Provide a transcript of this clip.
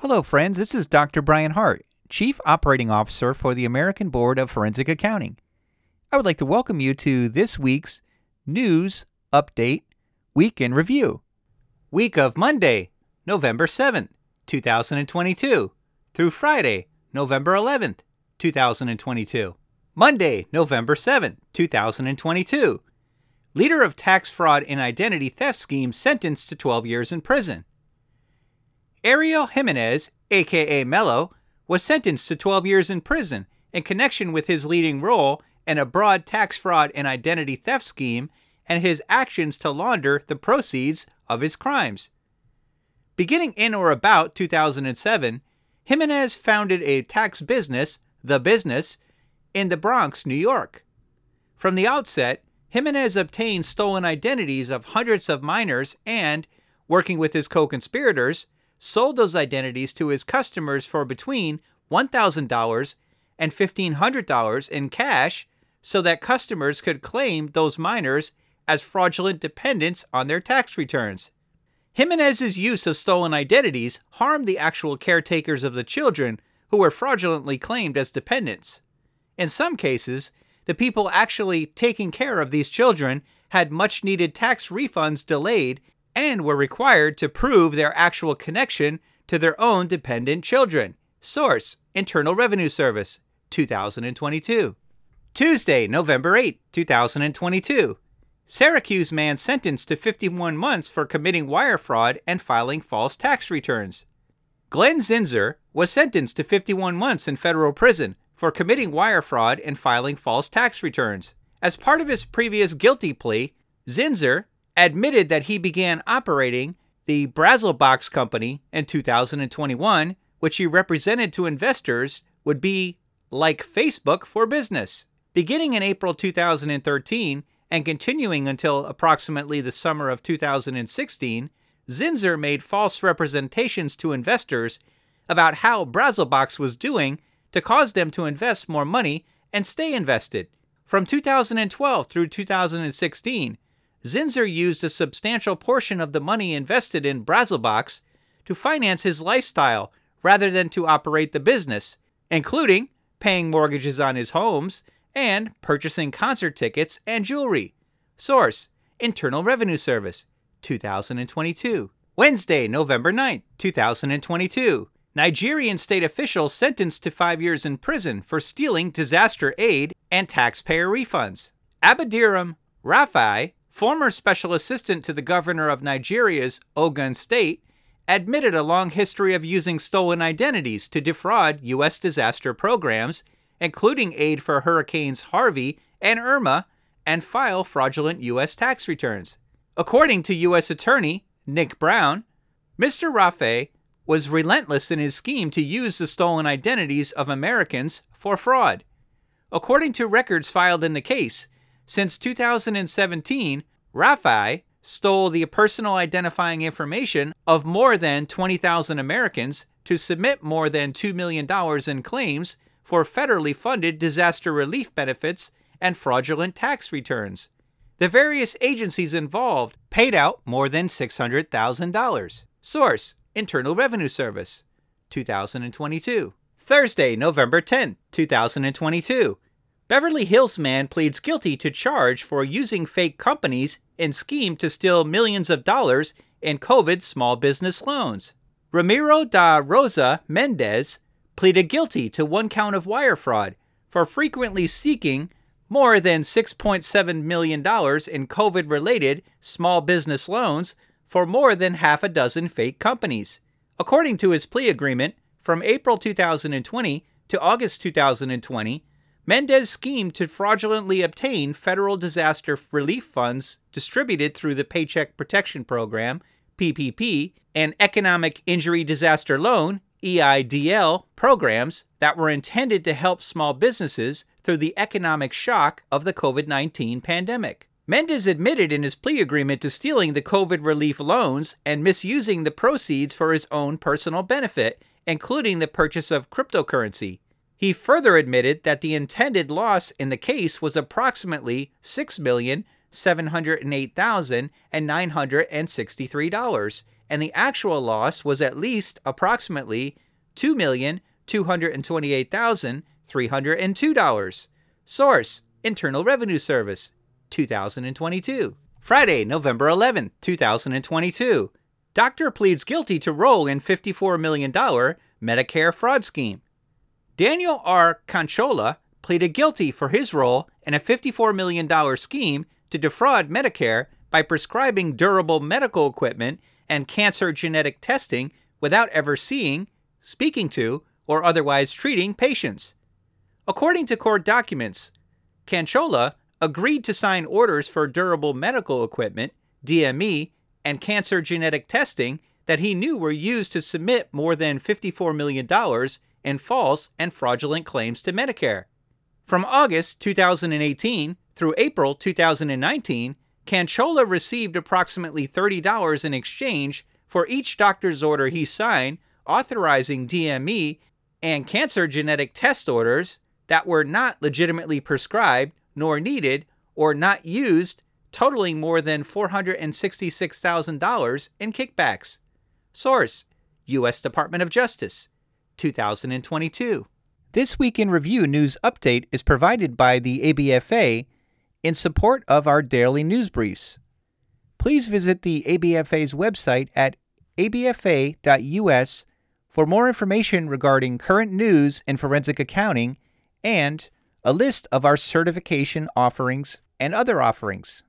Hello, friends. This is Dr. Brian Hart, Chief Operating Officer for the American Board of Forensic Accounting. I would like to welcome you to this week's News Update Week in Review. Week of Monday, November 7th, 2022, through Friday, November 11th, 2022. Monday, November 7th, 2022. Leader of tax fraud and identity theft scheme sentenced to 12 years in prison. Ariel Jimenez, a.k.a. Mello, was sentenced to 12 years in prison in connection with his leading role in a broad tax fraud and identity theft scheme and his actions to launder the proceeds of his crimes. Beginning in or about 2007, Jimenez founded a tax business, The Business, in the Bronx, New York. From the outset, Jimenez obtained stolen identities of hundreds of minors and, working with his co-conspirators, sold those identities to his customers for between $1,000 and $1,500 in cash so that customers could claim those minors as fraudulent dependents on their tax returns. Jimenez's use of stolen identities harmed the actual caretakers of the children who were fraudulently claimed as dependents. In some cases, the people actually taking care of these children had much-needed tax refunds delayed and were required to prove their actual connection to their own dependent children. Source: Internal Revenue Service, 2022. Tuesday, November 8, 2022. Syracuse man sentenced to 51 months for committing wire fraud and filing false tax returns. Glenn Zinser was sentenced to 51 months in federal prison for committing wire fraud and filing false tax returns. As part of his previous guilty plea, Zinser admitted that he began operating the Brazelbox Company in 2021, which he represented to investors would be like Facebook for business. Beginning in April 2013 and continuing until approximately the summer of 2016, Zinser made false representations to investors about how Brazelbox was doing to cause them to invest more money and stay invested. From 2012 through 2016, Zinser used a substantial portion of the money invested in Brazelbox to finance his lifestyle rather than to operate the business, including paying mortgages on his homes and purchasing concert tickets and jewelry. Source: Internal Revenue Service, 2022. Wednesday, November 9, 2022. Nigerian state official sentenced to 5 years in prison for stealing disaster aid and taxpayer refunds. Abadiram Rafai, former special assistant to the governor of Nigeria's Ogun State, admitted a long history of using stolen identities to defraud U.S. disaster programs, including aid for Hurricanes Harvey and Irma, and file fraudulent U.S. tax returns. According to U.S. Attorney Nick Brown, Mr. Rafai was relentless in his scheme to use the stolen identities of Americans for fraud. According to records filed in the case, since 2017, Rafai stole the personal identifying information of more than 20,000 Americans to submit more than $2 million in claims for federally funded disaster relief benefits and fraudulent tax returns. The various agencies involved paid out more than $600,000. Source: Internal Revenue Service, 2022. Thursday, November 10, 2022. Beverly Hills man pleads guilty to charge for using fake companies in scheme to steal millions of dollars in COVID small business loans. Ramiro da Rosa Mendez pleaded guilty to one count of wire fraud for frequently seeking more than $6.7 million in COVID-related small business loans for more than half a dozen fake companies. According to his plea agreement, from April 2020 to August 2020, Mendez schemed to fraudulently obtain federal disaster relief funds distributed through the Paycheck Protection Program, PPP, and Economic Injury Disaster Loan, EIDL, programs that were intended to help small businesses through the economic shock of the COVID-19 pandemic. Mendez admitted in his plea agreement to stealing the COVID relief loans and misusing the proceeds for his own personal benefit, including the purchase of cryptocurrency. He further admitted that the intended loss in the case was approximately $6,708,963 and the actual loss was at least approximately $2,228,302. Source: Internal Revenue Service, 2022. Friday, November 11, 2022. Doctor pleads guilty to role in $54 million Medicare fraud scheme. Daniel R. Conchola pleaded guilty for his role in a $54 million scheme to defraud Medicare by prescribing durable medical equipment and cancer genetic testing without ever seeing, speaking to, or otherwise treating patients. According to court documents, Conchola agreed to sign orders for durable medical equipment, DME, and cancer genetic testing that he knew were used to submit more than $54 million in false and fraudulent claims to Medicare. From August 2018 through April 2019, Conchola received approximately $30 in exchange for each doctor's order he signed authorizing DME and cancer genetic test orders that were not legitimately prescribed nor needed or not used, totaling more than $466,000 in kickbacks. Source: U.S. Department of Justice, 2022. This Week in Review news update is provided by the ABFA in support of our daily news briefs. Please visit the ABFA's website at abfa.us for more information regarding current news in forensic accounting and a list of our certification offerings and other offerings.